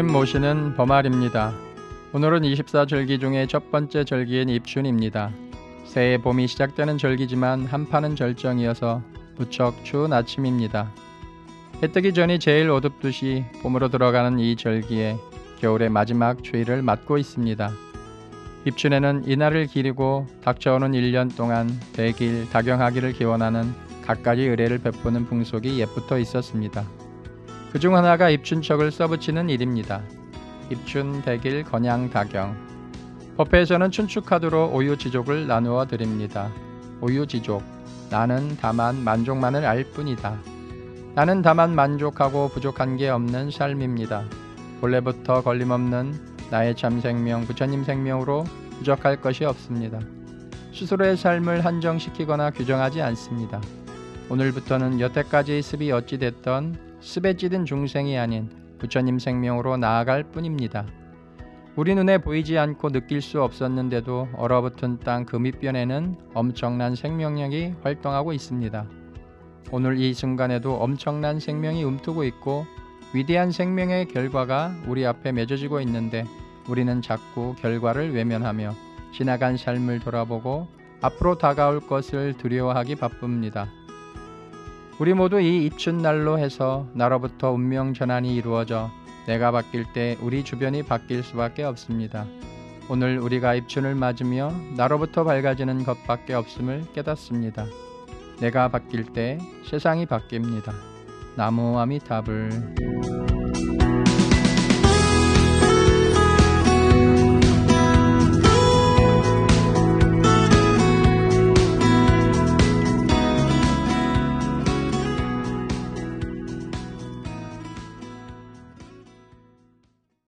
부처님 모시는 범알입니다. 오늘은 24절기 중에 첫 번째 절기인 입춘입니다. 새해 봄이 시작되는 절기지만 한파는 절정이어서 무척 추운 아침입니다. 해 뜨기 전이 제일 어둡듯이 봄으로 들어가는 이 절기에 겨울의 마지막 추위를 맞고 있습니다. 입춘에는 이날을 기리고 닥쳐오는 1년 동안 대길, 다경하기를 기원하는 갖가지 의례를 베푸는 풍속이 옛부터 있었습니다. 그중 하나가 입춘척을 써붙이는 일입니다. 입춘, 대길, 건양, 다경. 법회에서는 춘추카드로 오유지족을 나누어 드립니다. 오유지족, 나는 다만 만족만을 알 뿐이다. 나는 다만 만족하고 부족한 게 없는 삶입니다. 본래부터 걸림없는 나의 참 생명, 부처님 생명으로 부족할 것이 없습니다. 스스로의 삶을 한정시키거나 규정하지 않습니다. 오늘부터는 여태까지 습이 어찌 됐던 습에 찌든 중생이 아닌 부처님 생명으로 나아갈 뿐입니다. 우리 눈에 보이지 않고 느낄 수 없었는데도 얼어붙은 땅 그 밑변에는 엄청난 생명력이 활동하고 있습니다. 오늘 이 순간에도 엄청난 생명이 움트고 있고 위대한 생명의 결과가 우리 앞에 맺어지고 있는데 우리는 자꾸 결과를 외면하며 지나간 삶을 돌아보고 앞으로 다가올 것을 두려워하기 바쁩니다. 우리 모두 이 입춘날로 해서 나로부터 운명 전환이 이루어져 내가 바뀔 때 우리 주변이 바뀔 수밖에 없습니다. 오늘 우리가 입춘을 맞으며 나로부터 밝아지는 것밖에 없음을 깨닫습니다. 내가 바뀔 때 세상이 바뀝니다. 나무 아미타불.